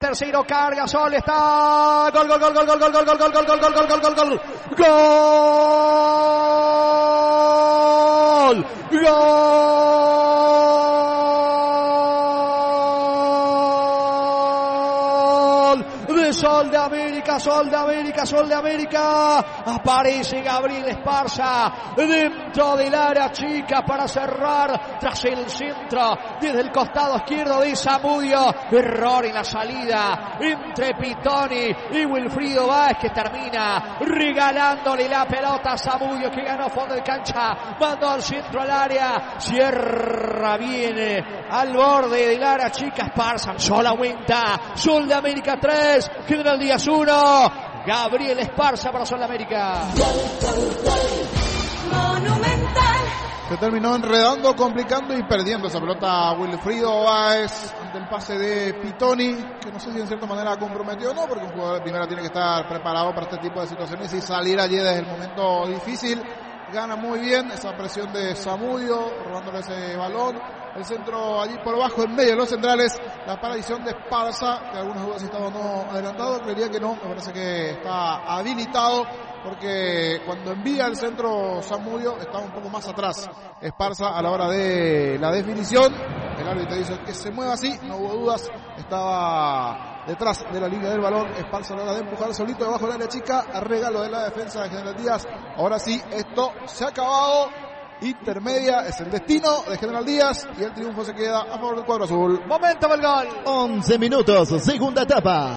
tercero, carga, Sol, está. Gol, gol, gol, gol, gol, gol, gol, gol, gol, gol, gol, gol, gol, gol, gol, gol. Gol. De Sol de América, Sol de América, Sol de América. Aparece Gabriel Esparza dentro del área chica para cerrar tras el centro desde el costado izquierdo de Zamudio. Error en la salida entre Pitoni y Wilfrido Báez, que termina regalándole la pelota a Zamudio, que ganó fondo de cancha, mandó al centro al área, cierra, viene al borde del área chica Esparza. Sol aumenta, Sol de América 3, General Díaz 1, Gabriel Esparza para Sol de América. Monumental. Se terminó enredando, complicando y perdiendo esa pelota Wilfrido Báez ante el pase de Pitoni, que no sé si en cierta manera comprometió o no, porque un jugador de primera tiene que estar preparado para este tipo de situaciones y salir allí desde el momento difícil. Gana muy bien esa presión de Zamudio, robándole ese balón. El centro allí por abajo, en medio de los centrales. La aparición de Esparza, que algunas dudas si estaba o no adelantado. Creería que no, me parece que está habilitado, porque cuando envía el centro Zamudio estaba un poco más atrás Esparza a la hora de la definición. El árbitro dice que se mueva así, no hubo dudas, estaba detrás de la línea del balón. Esparza a la hora de empujar solito debajo del área chica, a regalo de la defensa de General Díaz. Ahora sí, esto se ha acabado. Intermedia es el destino de General Díaz y el triunfo se queda a favor del cuadro azul. Momento del gol. 11 minutos, segunda etapa.